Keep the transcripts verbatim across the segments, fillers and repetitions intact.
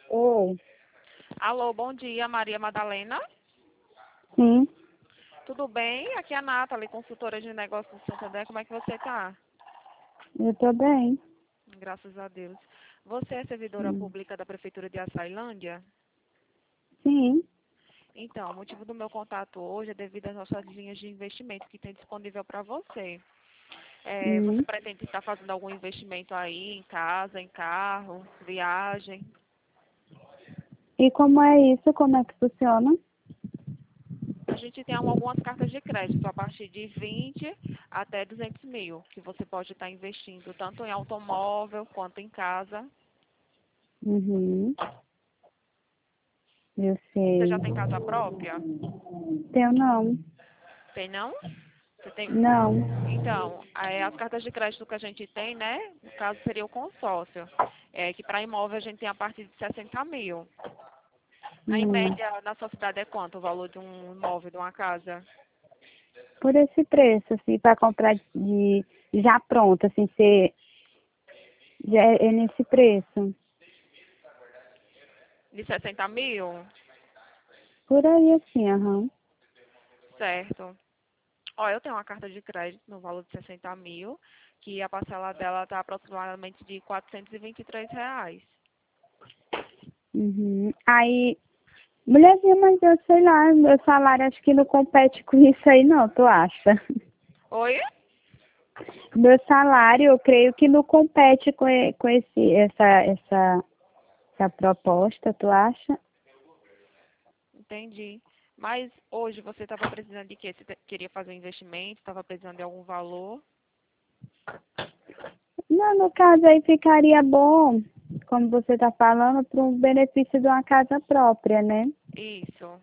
Oi, Alô, bom dia, Maria Madalena. sim, Tudo bem? Aqui é a Nathalie, consultora de negócios do Santander. Como é que você está? eu tô bem. Graças a Deus. Você é servidora Hum. pública da Prefeitura de Açailândia? Sim, Então, o motivo do meu contato hoje é devido às nossas linhas de investimento que tem disponível para você. É, você hum. pretende estar fazendo algum investimento aí em casa, em carro, viagem? E como é isso? Como é que funciona? A gente tem algumas cartas de crédito a partir de vinte até duzentos mil, que você pode estar investindo tanto em automóvel quanto em casa. Uhum, eu Você sei. já tem casa própria? Teu não? Tem não? Você tem. Não. Então, é, as cartas de crédito que a gente tem, né? No caso seria o consórcio. É que para imóvel a gente tem a partir de sessenta mil. Aí, em Hum. média, na sua cidade é quanto o valor de um imóvel, de uma casa? Por esse preço, assim, para comprar de já pronto, assim, ser já é é nesse preço. De sessenta mil? Por aí, assim, aham. Certo. Ó, eu tenho uma carta de crédito no valor de sessenta mil, que a parcela dela está aproximadamente de quatrocentos e vinte e três reais. Uhum. Aí, mulherzinha, mas eu sei lá, meu salário acho que não compete com isso aí não, tu acha? Oi? Meu salário, eu creio que não compete com, e- com esse, essa, essa, essa proposta, tu acha? Entendi. Mas hoje você estava precisando de quê? Você te- queria fazer um investimento? Estava precisando de algum valor? Não, no caso aí ficaria bom, como você está falando, para um benefício de uma casa própria, né? Isso.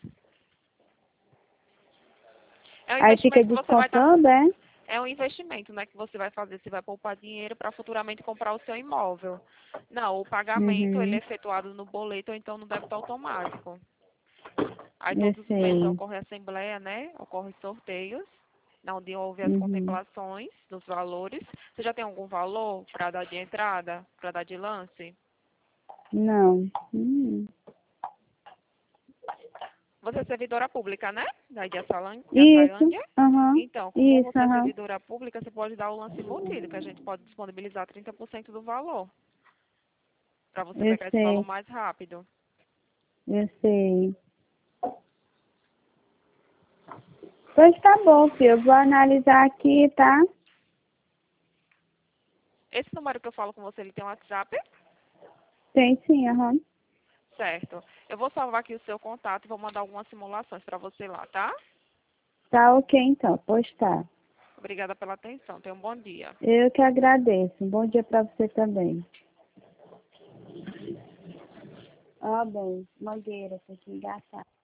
É um Aí fica investimento que você vai estar. descontando, é? É um investimento, né, que você vai fazer. Você vai poupar dinheiro para futuramente comprar o seu imóvel. Não, o pagamento ele é Uhum, efetuado no boleto ou então no débito automático. Aí eu todos os meses sei. ocorre assembleia, né? Ocorre sorteios, onde houve as Uhum. contemplações dos valores. Você já tem algum valor para dar de entrada, para dar de lance? Não. Hum. Você é servidora pública, né? Daí de Açailân- de Isso, Açailândia? aham, Então, como isso, você é aham. servidora pública, você pode dar o lance embutido, que a gente pode disponibilizar trinta por cento do valor, para você Eu pegar esse valor sei, mais rápido. eu sei. Pois tá bom, filho, eu vou analisar aqui, tá? Esse número que eu falo com você, ele tem um WhatsApp? Tem sim, aham. Certo. Eu vou salvar aqui o seu contato e vou mandar algumas simulações para você lá, tá? Tá ok então, pois tá. Obrigada pela atenção. Tenha um bom dia. Eu que agradeço. Um bom dia para você também. Ah, bem. Mangueira, tem que engatar.